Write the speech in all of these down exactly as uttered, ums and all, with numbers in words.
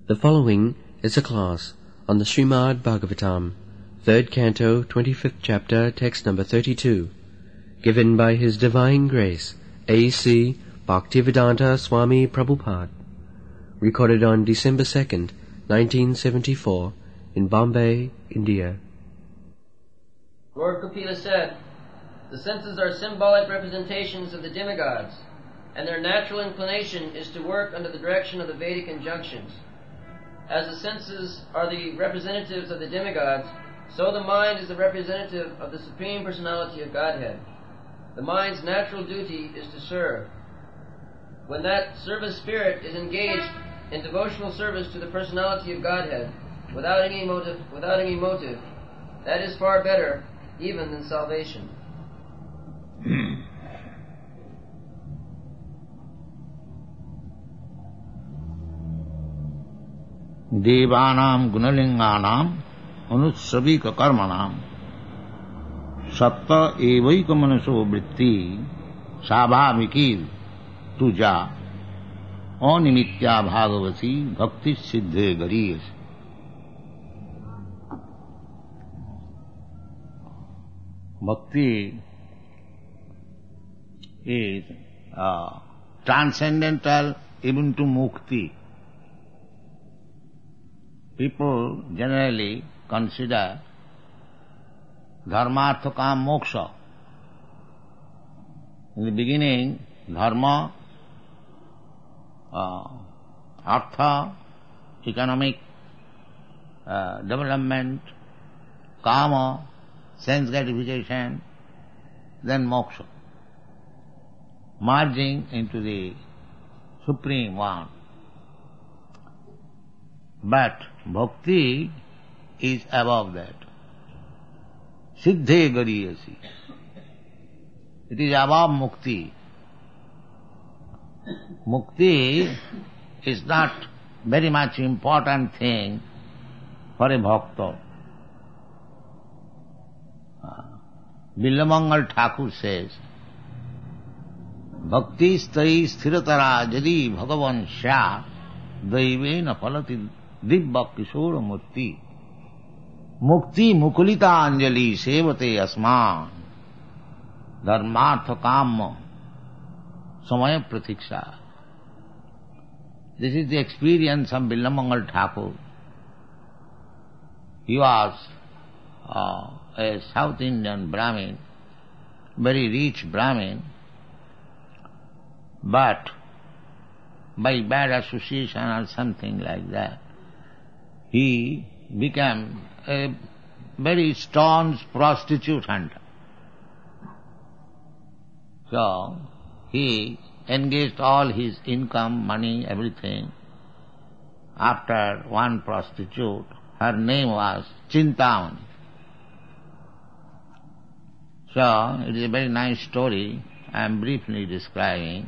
The following is a class on the Srimad Bhagavatam, third canto, twenty-fifth chapter, text number thirty-two, given by His Divine Grace, A C Bhaktivedanta Swami Prabhupada, recorded on December second, nineteen seventy-four, in Bombay, India. Lord Kapila said, "The senses are symbolic representations of the demigods, and their natural inclination is to work under the direction of the Vedic injunctions. As the senses are the representatives of the demigods, so the mind is the representative of the Supreme Personality of Godhead. The mind's natural duty is to serve. When that service spirit is engaged in devotional service to the Personality of Godhead, without any motive, without any motive, that is far better even than salvation." देवानां गुणलिंगानां अनुश्रविक कर्मणां सत्त एवैक मनसो वृत्ति स्वाभाविकी तुजा अनिमित्या भागवती भक्ति सिद्धे गरीयसी. Bhakti is uh, transcendental even to mukti. People generally consider dharma, artha, kam, moksha. In the beginning, dharma, uh, artha, economic uh, development, kama, sense gratification, then moksha, merging into the Supreme One. But bhakti is above that. Siddhe gariyasi. It is above mukti. Mukti is not very much important thing for a bhakta. Billamangal Thakur says, Bhakti stai sthiratara jadi bhagavan sya daivena palati divya kishora murti mukti mukulita anjali sevate asman dharmartha kamma samaya pratiksha. This is the experience of Billamangal Thakur. He was uh, a South Indian Brahmin, very rich Brahmin, but by bad association or something like that, he became a very staunch prostitute hunter. So, he engaged all his income, money, everything after one prostitute. Her name was Chintamani. So, it is a very nice story I am briefly describing.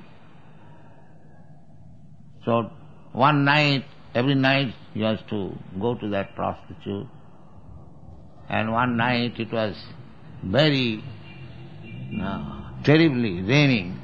So, one night, every night he has to go to that prostitute. And one night it was very uh, terribly raining.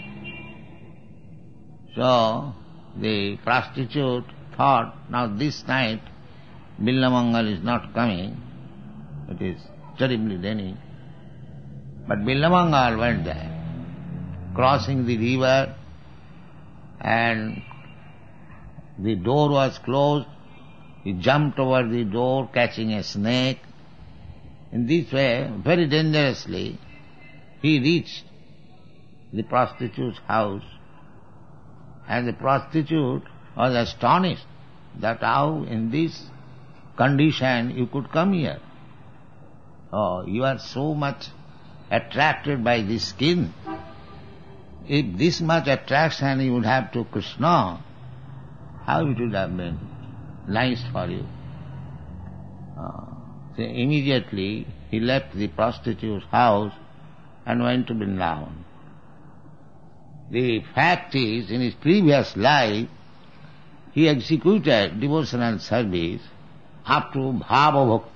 So, the prostitute thought, now this night Billamangal is not coming, it is terribly raining. But Billamangal went there, crossing the river, and the door was closed. He jumped over the door, catching a snake. In this way, very dangerously, he reached the prostitute's house, and the prostitute was astonished that how in this condition you could come here. Oh, you are so much attracted by this skin. If this much attraction you would have to Krishna, how it would have been nice for you. Uh, so immediately he left the prostitute's house and went to Vrindavan. The fact is, in his previous life, he executed devotional service up to Bhava Bhakti.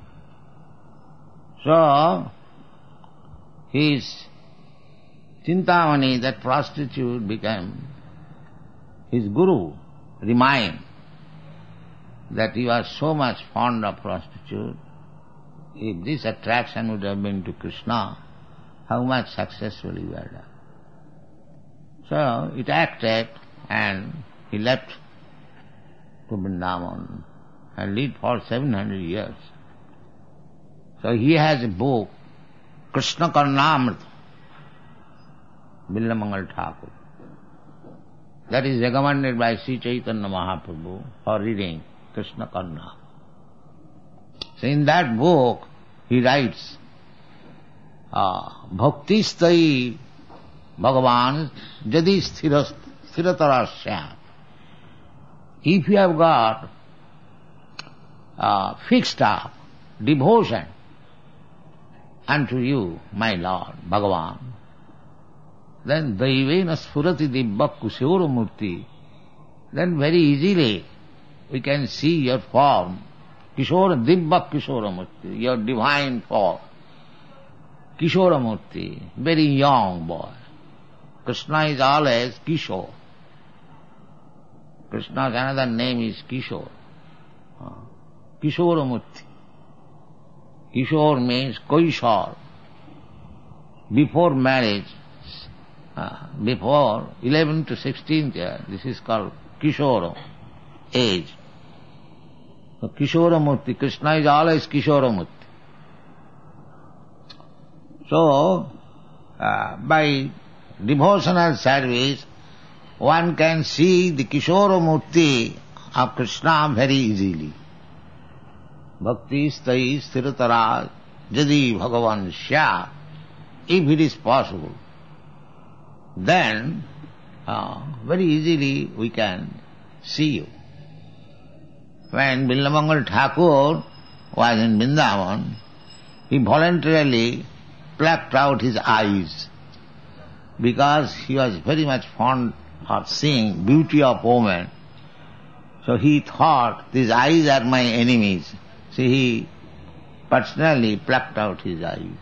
So, his Chintamani, that prostitute, became his guru, remained. that he was so much fond of prostitute. If this attraction would have been to Krishna, how much successful he would have done. So it acted, and he left to Vrindavan and lived for seven hundred years. So he has a book, Krishna Karnamrita, Billamangal Thakur. That is recommended by Sri Chaitanya Mahaprabhu for reading Krishna Karnamrita. So in that book he writes, uh, Bhakti stai Bhagavan jadi sthiratarasya. If you have got uh, fixed up devotion unto you, my Lord, Bhagavan, then daivena sphurati dibbha kushora murti, then very easily we can see your form, Kishora dibbha kishora murti, your divine form, Kishora murti, very young boy. Krishna is always Kishore. Krishna's another name is Kishore. Kishora murti. Kishore means Koishor. Before marriage, uh, before eleven to sixteenth year, this is called Kishora age. So Kishora Murti, Krishna is always Kishora Murti. So, uh, by devotional service, one can see the Kishora Murti of Krishna very easily. Bhakti stai sthiratara jadi bhagavan sya, if it is possible, then uh, very easily we can see you. When Billamangal Thakur was in Vrindavan, he voluntarily plucked out his eyes because he was very much fond of seeing beauty of woman. So he thought, these eyes are my enemies. So he personally plucked out his eyes.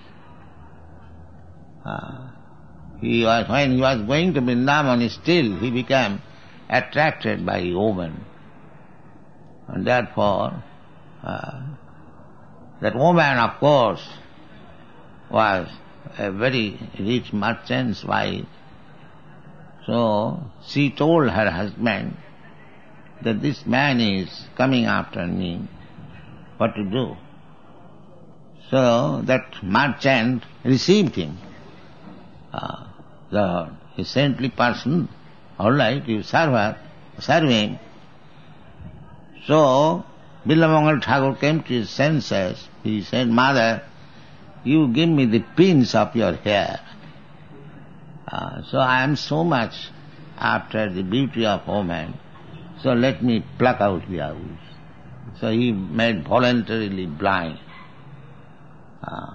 Uh, he was, when he was going to Vrindavan, still he became attracted by woman. And therefore, uh, that woman, of course, was a very rich merchant's wife. So she told her husband that this man is coming after me, what to do? So that merchant received him. Uh, the a saintly person, all right, you serve her, serve him. So Billamangal Thakur came to his senses. He said, Mother, you give me the pins of your hair. Uh, so I am so much after the beauty of woman, so let me pluck out the eyes. So he made voluntarily blind. Uh,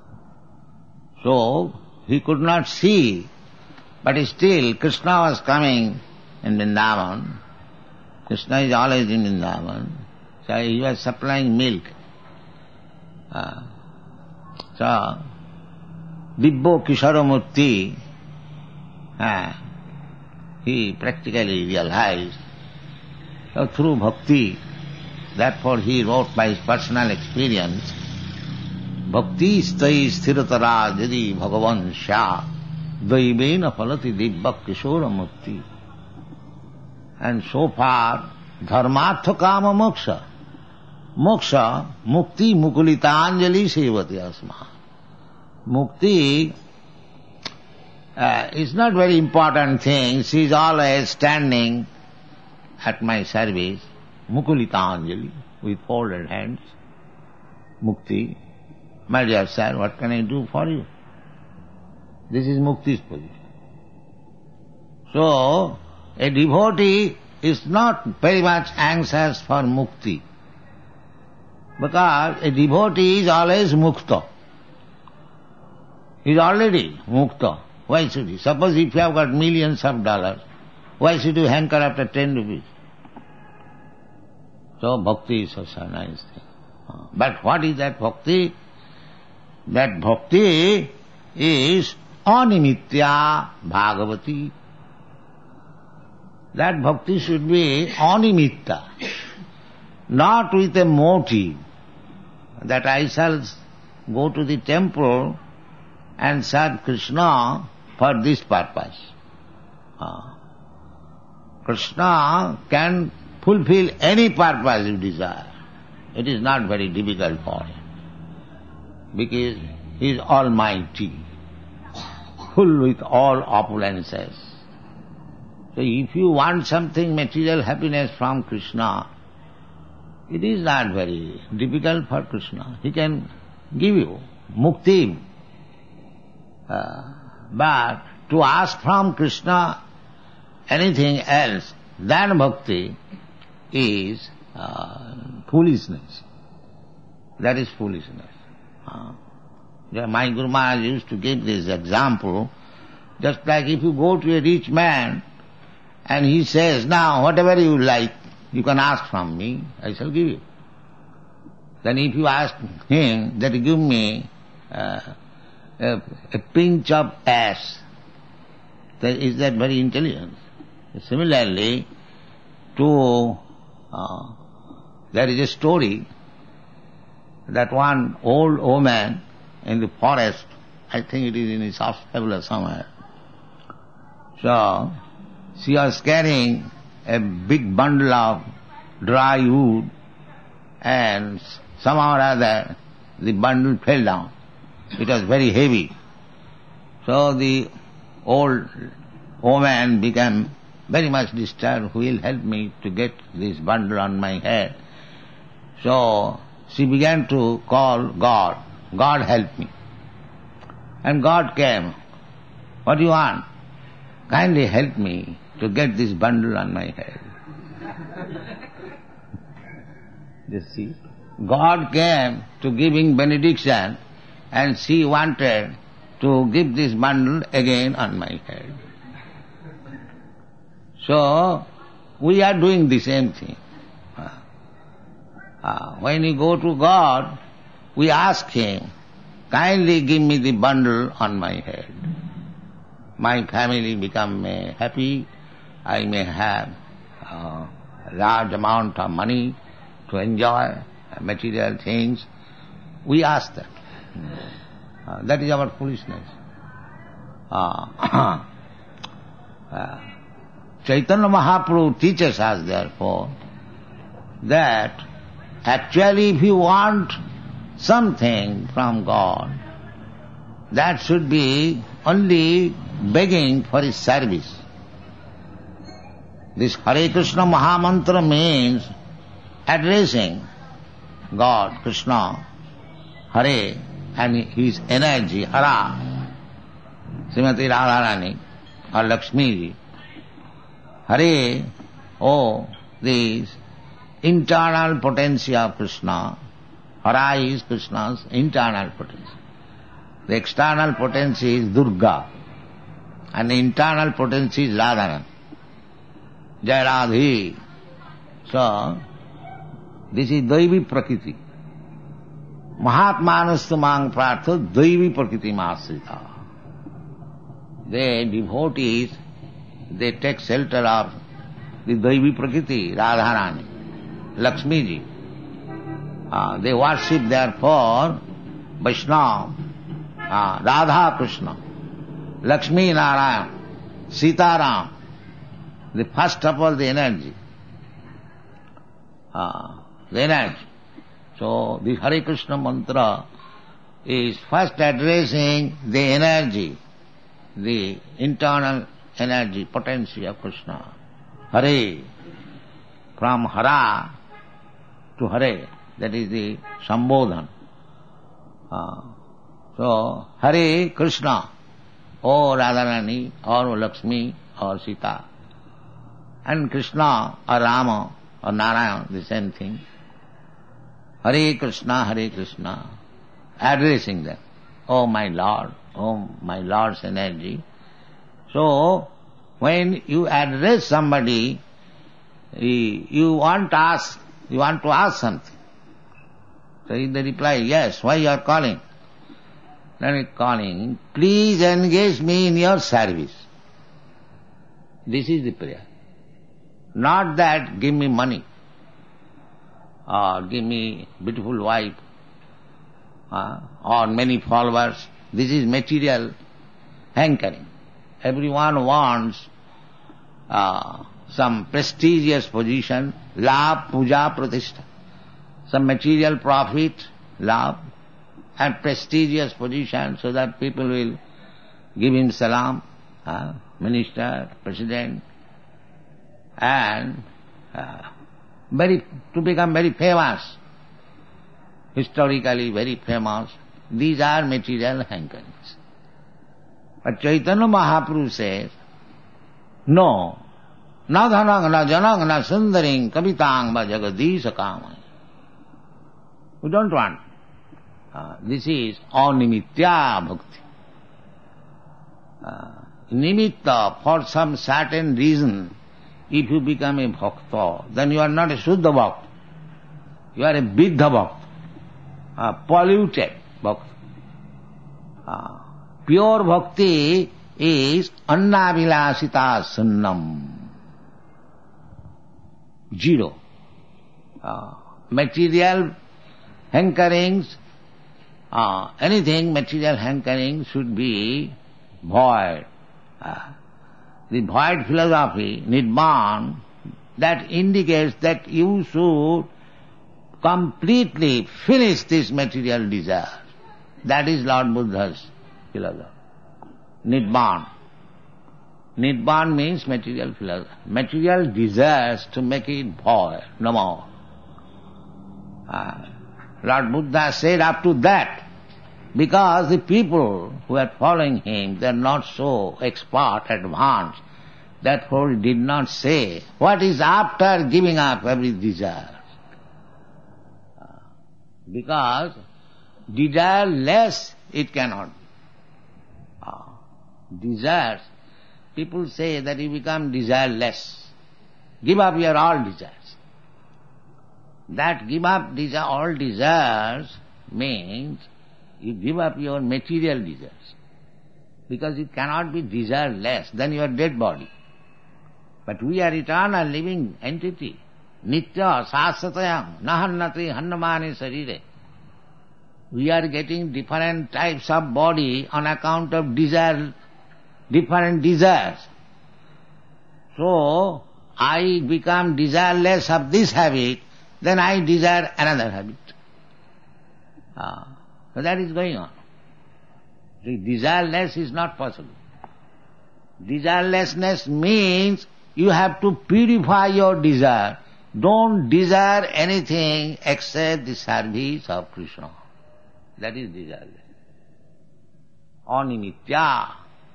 so he could not see, but still Krishna was coming in Vrindavan. Krishna is always in Vrindavan. So he was supplying milk. Uh, so, Dibbo Kisharamurti, uh, he practically realized, so through bhakti, therefore he wrote by his personal experience, Bhakti stai sthiratara jadi bhagavan sya daivena phalati dibba kishoramurti. And so far, dharmartha kama moksha. Moksha, mukti mukulitanjali sevati asma. Mukti uh, is not very important thing. She is always standing at my service. Mukulitanjali, with folded hands. Mukti. My dear sir, what can I do for you? This is mukti's position. So, a devotee is not very much anxious for mukti, because a devotee is always mukta. He is already mukta. Why should he? Suppose if you have got millions of dollars, why should you hanker after ten rupees? So bhakti is such a nice thing. But what is that bhakti? That bhakti is animitya bhagavati. That bhakti should be animitta. not with a motive that I shall go to the temple and serve Krishna for this purpose. Uh, Krishna can fulfill any purpose you desire. It is not very difficult for him, because he is almighty, full with all opulences. So if you want something material happiness from Krishna, it is not very difficult for Krishna. He can give you mukti. Uh, but to ask from Krishna anything else than bhakti is uh, foolishness. That is foolishness. Uh, my Guru Maharaj used to give this example, just like if you go to a rich man and he says, now whatever you like, you can ask from me, I shall give you. Then if you ask him that give me uh, a, a pinch of ash, then is that very intelligent? Similarly, to uh, there is a story that one old woman in the forest, I think it is in the South Fabula somewhere. So she was carrying a big bundle of dry wood, and somehow or other the bundle fell down. It was very heavy. So the old woman became very much disturbed. Who will help me to get this bundle on my head? So she began to call God. God help me. And God came. What do you want? Kindly help me to get this bundle on my head. You see, God came to giving benediction, and she wanted to give this bundle again on my head. So, we are doing the same thing. Uh, uh, when we go to God, we ask Him, kindly give me the bundle on my head. My family become uh, happy, I may have uh, a large amount of money to enjoy uh, material things. We ask that. Uh, that is our foolishness. Uh, uh, Chaitanya Mahaprabhu teaches us, therefore, that actually if you want something from God, that should be only begging for His service. This Hare Krishna Mahamantra means addressing God, Krishna, Hare, and His energy, Hara, Srimati Radharani or Lakshmi ji. Hare, oh, this internal potency of Krishna. Hara is Krishna's internal potency. The external potency is Durga, and the internal potency is Radharani. Jai Radhi. So, this is Daivi Prakriti. Mahatmanastu mang prartha Daivi Prakriti mahasrita. The devotees, they take shelter of the Daivi Prakriti, Radharani, Lakshmi ji. Uh, they worship therefore Vaishnava, uh, Radha Krishna, Lakshmi Narayan, Sitaram, the first of all the energy. Uh, the energy. So the Hare Krishna mantra is first addressing the energy, the internal energy, potency of Krishna. Hare, from Hara to Hare, that is the Sambodhan. Uh, so, Hare Krishna, or Radharani, or Lakshmi, or Sita. And Krishna, or Rama, or Narayan, the same thing. Hare Krishna, Hare Krishna, addressing them. Oh my Lord, oh my Lord's energy. So, when you address somebody, you want to ask, you want to ask something. So if they reply, yes, why you are calling? Then you are calling, please engage me in your service. This is the prayer. Not that, give me money. or give me beautiful wife, uh, or many followers. This is material hankering. Everyone wants uh, some prestigious position, labh, puja, pratishtha. Some material profit, labh, and prestigious position so that people will give him salam, uh, minister, president, and uh, very to become very famous, historically very famous. These are material hankerings. But Chaitanya Mahaprabhu says, no, na dhanang, na janang, na sundaring, kavitang, va jagadisha kamai. We don't want. Uh, this is animitya bhakti. Uh, nimitta, for some certain reason, if you become a bhakta, then you are not a Shuddha bhakta. You are a Biddha bhakta, a polluted bhakta. Uh, pure bhakti is annavilasita sunnam. Zero. Uh, material hankerings, uh, anything material hankering should be void. Uh, the void philosophy, Nirvana, that indicates that you should completely finish this material desire. That is Lord Buddha's philosophy. Nirvana. Nirvana means material philosophy. Material desires to make it void, no more. Uh, Lord Buddha said up to that, because the people who are following him, they are not so expert, advanced, therefore he did not say what is after giving up every desire. Uh, because desire less it cannot be. Uh, desires, people say that you become desireless. Give up your all desires. That give up desire, all desires means you give up your material desires. Because you cannot be desireless, then you are dead body. But we are eternal living entity. Nitya sasatayam nahannati hannamani sarire. We are getting different types of body on account of desire, different desires. So, I become desireless of this habit, then I desire another habit. Ah, so that is going on. The desireless is not possible. Desirelessness means you have to purify your desire. Don't desire anything except the service of Krishna. That is desireless. Animitya.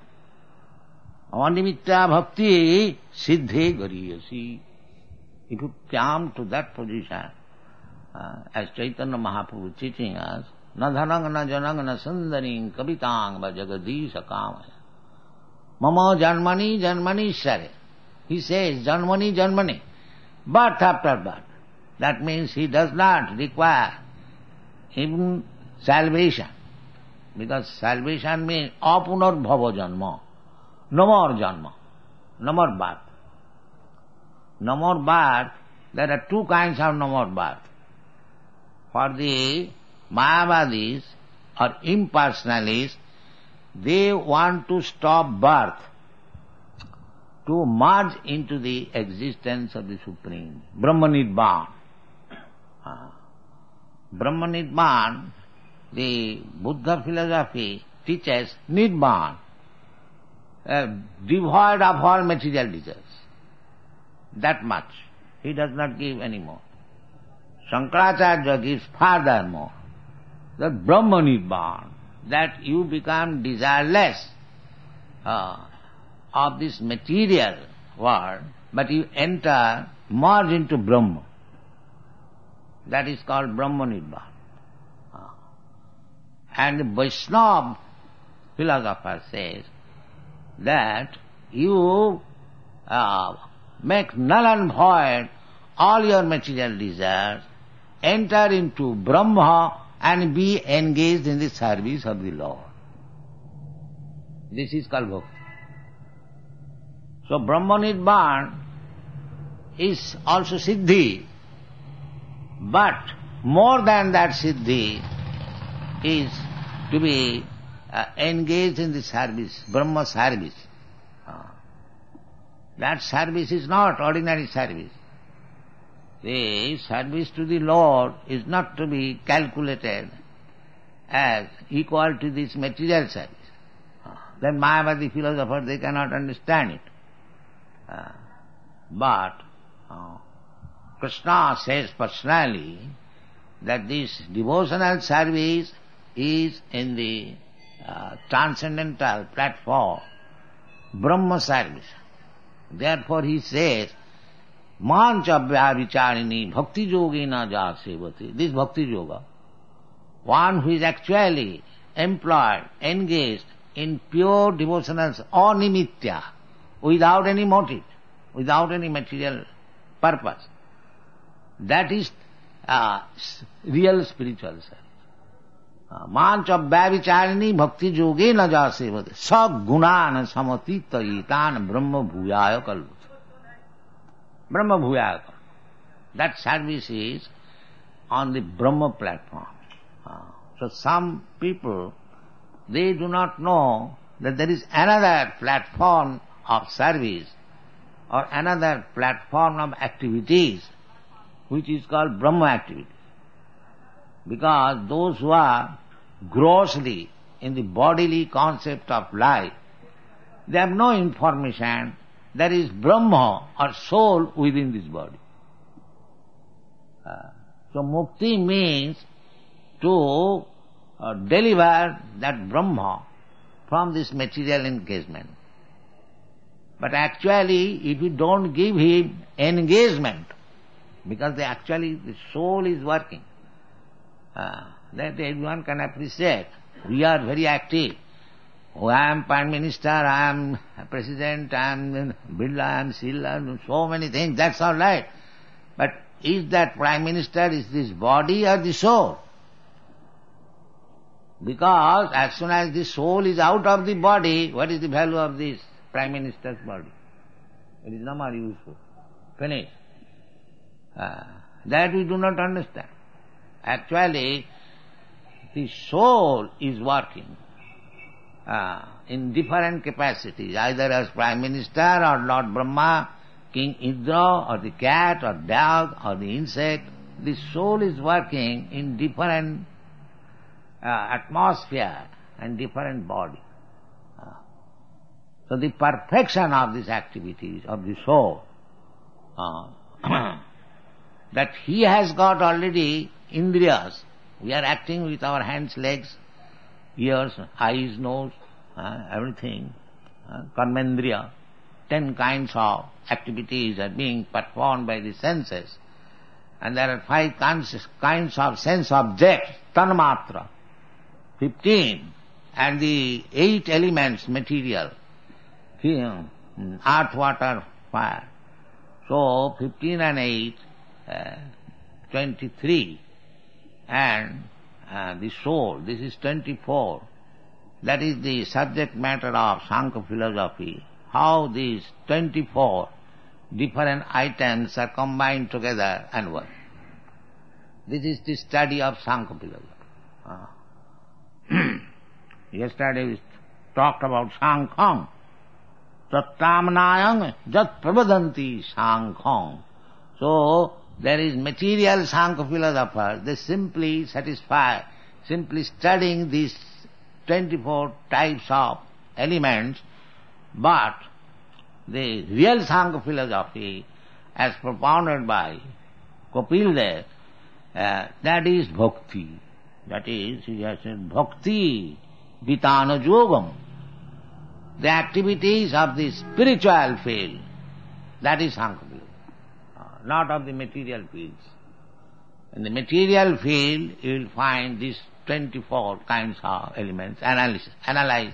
Animitya bhakti siddhe gariyasi. If you come to that position, uh, as Chaitanya Mahaprabhu teaching us, na dhanang na janang na sundaring kavitang va jagadisha kamaya. Mama janmani janmani share. He says janmani janmani, birth after birth. That means he does not require even salvation. Because salvation means apunar bhava janma. No more janma. No more birth. No more birth. There are two kinds of no more birth. For the Mayavadis or impersonalists, they want to stop birth to merge into the existence of the Supreme. Brahma Nirvana. Uh, Brahma Nirvana, the Buddha philosophy teaches Nirvana, uh, devoid of all material desires. That much. He does not give any more. Shankaracharya gives furthermore. The Brahma Nirvana, that you become desireless uh, of this material world, but you enter, merge into Brahma. That is called Brahma Nirvana. Uh, and the Vaishnava philosopher says that you uh, make null and void all your material desires, enter into Brahma and be engaged in the service of the Lord. This is called bhakti. So Brahma Nirvana is also siddhi. But more than that siddhi is to be uh, engaged in the service, Brahma service. Uh, that service is not ordinary service. The service to the Lord is not to be calculated as equal to this material service. Uh, then Mayavadi philosophers, they cannot understand it. Uh, but uh, Krishna says personally that this devotional service is in the uh, transcendental platform, Brahma service. Therefore he says, Mancha Vyavicharini Bhakti Yogena Jasevati. This Bhakti Yoga, one who is actually employed, engaged in pure devotional or nimitya, without any motive, without any material purpose. That is uh, real spiritual service. Mancha Vyavicharini Bhakti Yogena Jasevati. Sab Gunan Samatita Itan Brahma Bhuyaya Kalvati. Brahma Bhuyaya. That service is on the Brahma platform. Uh, so some people, they do not know that there is another platform of service or another platform of activities which is called Brahma activities. Because those who are grossly in the bodily concept of life, they have no information there is Brahma or soul within this body. Uh, so mukti means to uh, deliver that Brahma from this material engagement. But actually, if you don't give him engagement, because they actually the soul is working, uh, that everyone can appreciate. We are very active. Oh, I am Prime Minister, I am President, I am Birla, I am Silla, so many things, that's all right. But is that Prime Minister, is this body or the soul? Because as soon as the soul is out of the body, what is the value of this Prime Minister's body? It is no more useful. Finished. Uh, that we do not understand. Actually, the soul is working uh, in different capacities, either as Prime Minister or Lord Brahma, King Indra, or the cat or dog or the insect. The soul is working in different uh, atmosphere and different body. Uh, so the perfection of these activities of the soul, uh, that he has got already indriyas. We are acting with our hands, legs, ears, eyes, nose, uh, everything, uh, karmendriya. Ten kinds of activities are being performed by the senses. And there are five kinds, kinds of sense objects, tanmatra, fifteen, and the eight elements material, earth, water, fire. So, fifteen and eight, uh, twenty-three. And uh, the soul, this is twenty-four. That is the subject matter of Sankhya philosophy. How these twenty-four different items are combined together and work. This is the study of Sankhya philosophy. Uh. Yesterday we talked about Sankham. Tattamnayam jat pravadanti Sankham. So, there is material Sankhya philosophers, they simply satisfy, simply studying these twenty-four types of elements, but the real Sankhya philosophy, as propounded by Kapildev, uh, that is bhakti. That is, he has said, bhakti vitana yogam. The activities of the spiritual field, that is Sankhya philosophy. Not of the material fields. In the material field, you will find these twenty-four kinds of elements, analysis, analyze.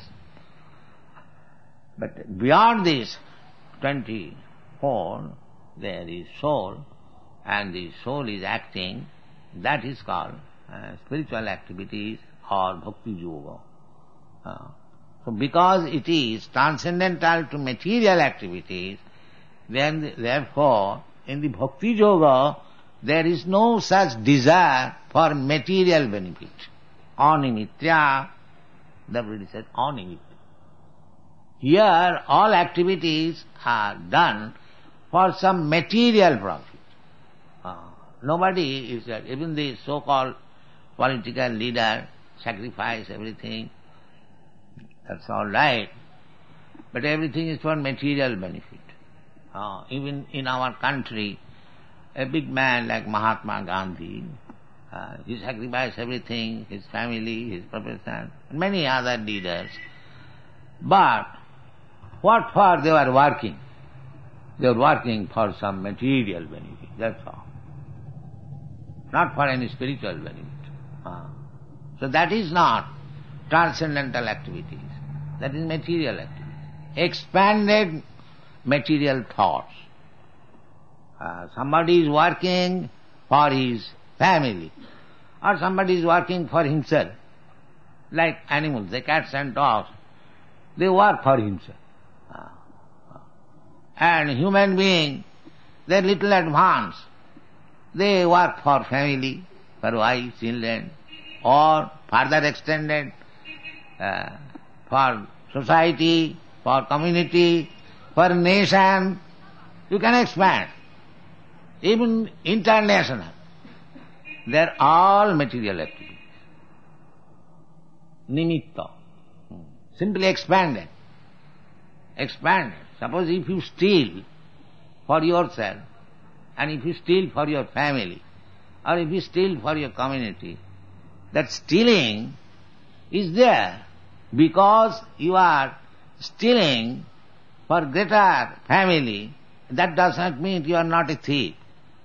But beyond this twenty-four, there is soul, and the soul is acting. That is called uh, spiritual activities or bhakti yoga. Uh, so because it is transcendental to material activities, then therefore in the bhakti yoga there is no such desire for material benefit. Animitya, the Buddha said, animitya. Here all activities are done for some material profit. Uh, nobody is, even the so-called political leader sacrifice everything, that's all right, but everything is for material benefit. Uh, even in our country, a big man like Mahatma Gandhi, uh, he sacrificed everything, his family, his profession, and many other leaders. But what for they were working? They were working for some material benefit, that's all. Not for any spiritual benefit. Uh, so that is not transcendental activities. That is material activities. Expanded material thoughts. Uh, somebody is working for his family, or somebody is working for himself. Like animals, the cats and dogs, they work for himself. Uh, uh. And human being, they are little advanced. They work for family, for wife, children, or further extended uh, for society, for community, for nation. You can expand. Even international. They are all material activities. Nimitta. Simply expanded. Expanded. Suppose if you steal for yourself, and if you steal for your family, or if you steal for your community, that stealing is there because you are stealing for greater family. That does not mean you are not a thief.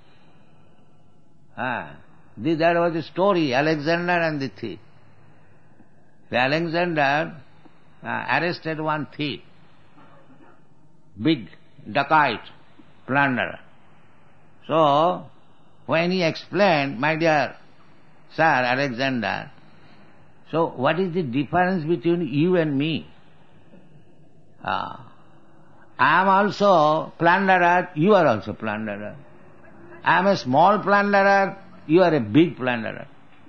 Ah, there was a story, Alexander and the thief. The Alexander uh, arrested one thief, big dacoit, plunderer. So, when he explained, my dear Sir Alexander, so what is the difference between you and me? Uh, I am also plunderer, you are also plunderer. I am a small plunderer, you are a big plunderer.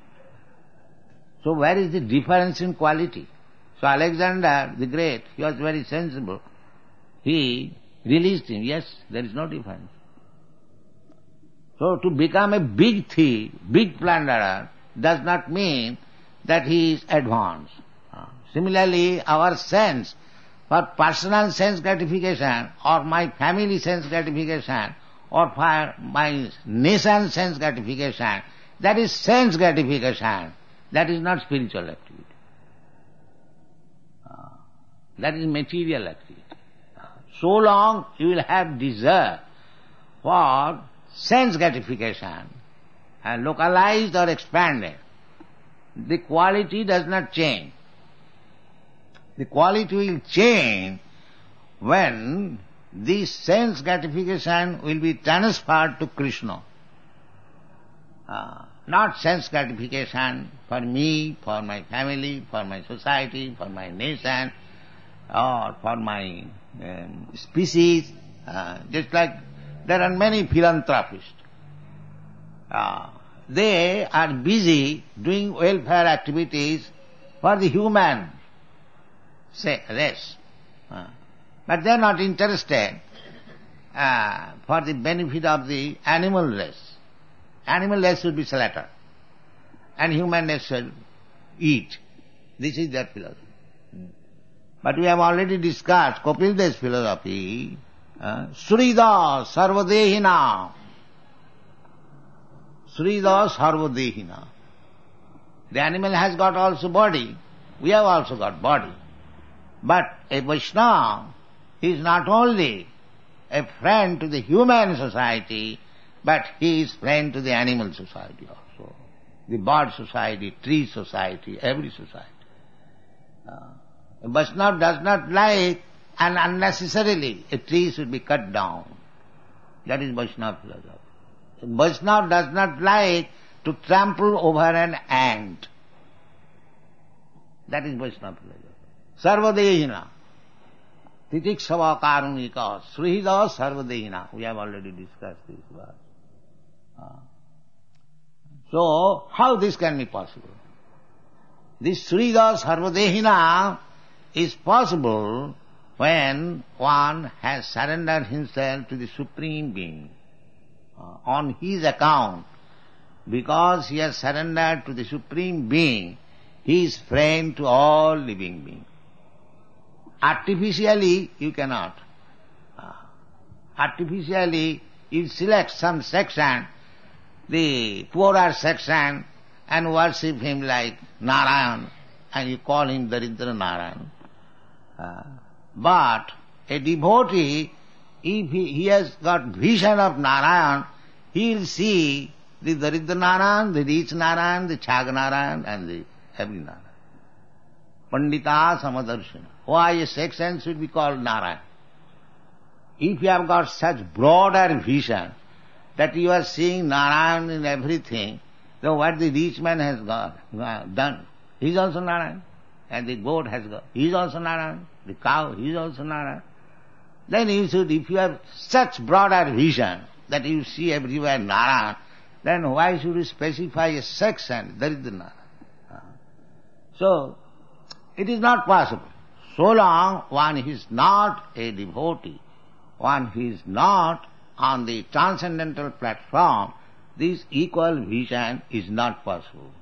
So where is the difference in quality? So Alexander the Great, he was very sensible. He released him. Yes, there is no difference. So to become a big thief, big plunderer, does not mean that he is advanced. Similarly, our sense for personal sense gratification, or my family sense gratification, or for my nation sense gratification, that is sense gratification. That is not spiritual activity. Uh, that is material activity. Uh, so long you will have desire for sense gratification, and localized or expanded, the quality does not change. The quality will change when this sense gratification will be transferred to Krishna. Uh, not sense gratification for me, for my family, for my society, for my nation, or for my um, species. Uh, just like there are many philanthropists. Uh, they are busy doing welfare activities for the human race. Uh, but they are not interested uh, for the benefit of the animal race. Animal race should be slaughtered, and human race should eat. This is their philosophy. But we have already discussed Kapil Dev's philosophy. Uh, Srida Sarvadehina. Srida Sarvadehina. The animal has got also body. We have also got body. But a Vaishnava is not only a friend to the human society, but he is friend to the animal society also. The bird society, tree society, every society. Uh, a Vaishnava does not like, and unnecessarily a tree should be cut down. That is Vaishnava philosophy. A Vaishnava does not like to trample over an ant. That is Vaishnava philosophy. Sarvadehina. Titiksava karunika. Srihida sarvadehina. We have already discussed this word. Uh, So, how this can be possible? This Srida Sarvadehina is possible when one has surrendered himself to the Supreme Being. Uh, on his account, because he has surrendered to the Supreme Being, he is friend to all living beings. Artificially, you cannot. Uh, artificially, you select some section, the poorer section, and worship him like Narayan, and you call him Daridra Narayan. Uh, but a devotee, if he, he has got vision of Narayan, he will see the Daridra Narayan, the rich Narayan, the Chag Narayan, and the every Narayan. Pandita Samadarshana. Why a section should be called Narayan? If you have got such broader vision that you are seeing Narayan in everything, then what the rich man has got, uh, done, he is also Narayan. And the goat has got, he is also Narayan. The cow, he is also Narayan. Then you should, if you have such broader vision that you see everywhere Narayan, then why should you specify a section? There is the Narayan. So, it is not possible. So long one is not a devotee, one is not on the transcendental platform, this equal vision is not possible.